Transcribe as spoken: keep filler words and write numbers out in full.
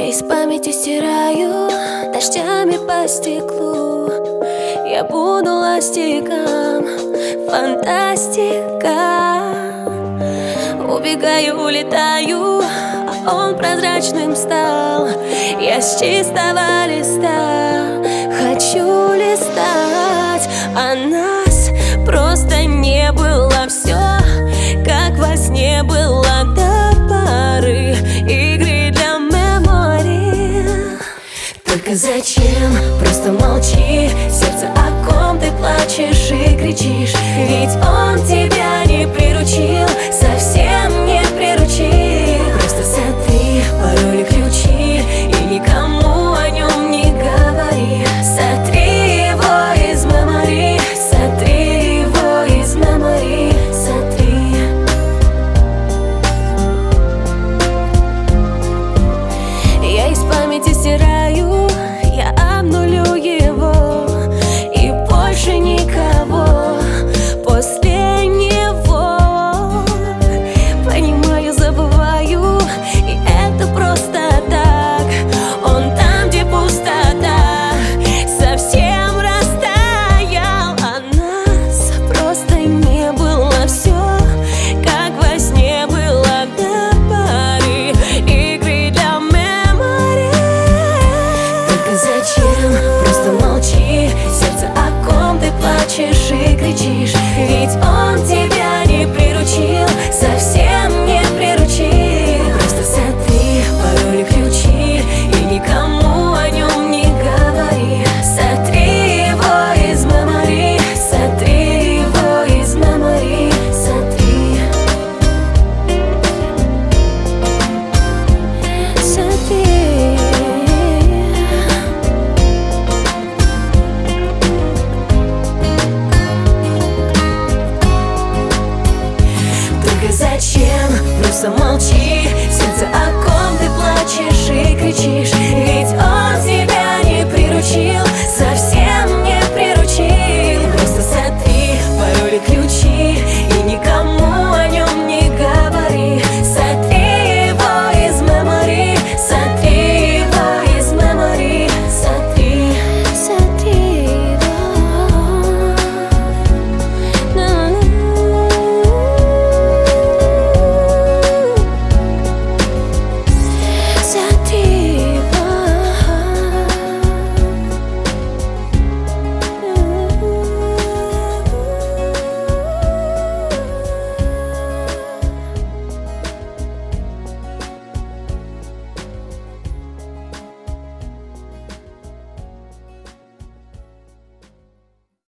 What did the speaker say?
из памяти стираю дождями по стеклу. Я буду ластиком, фантастика. Убегаю, улетаю, а он прозрачным стал. Я с чистого листа хочу листать, а нас просто не было. Все как во сне было до поры игры для мемори. Только зачем? Просто молчи. Сердце, о ком ты плачешь и кричишь? Ведь он тебя не приручил, совсем не приручил. Просто сотри пароли, ключи и никому о нем не говори. Сотри его из мемори, сотри его из мемори, сотри. Я из памяти стираю, я обнулю его, и больше никого после него. Понимаю, забываю, и это просто так. Он там, где пустота, совсем растаял, а нас просто не было. Все как во сне было до поры игры для мемори. Только зачем? Просто молчи. Сердце, о ком ты плачешь и кричишь? Ведь он тебя не приручил, совсем не приручил. Просто сотри пароли, ключи и никому о нем не говори. Сотри его из мемори, сотри его из мемори, сотри. Сотри. Только зачем? Просто молчи.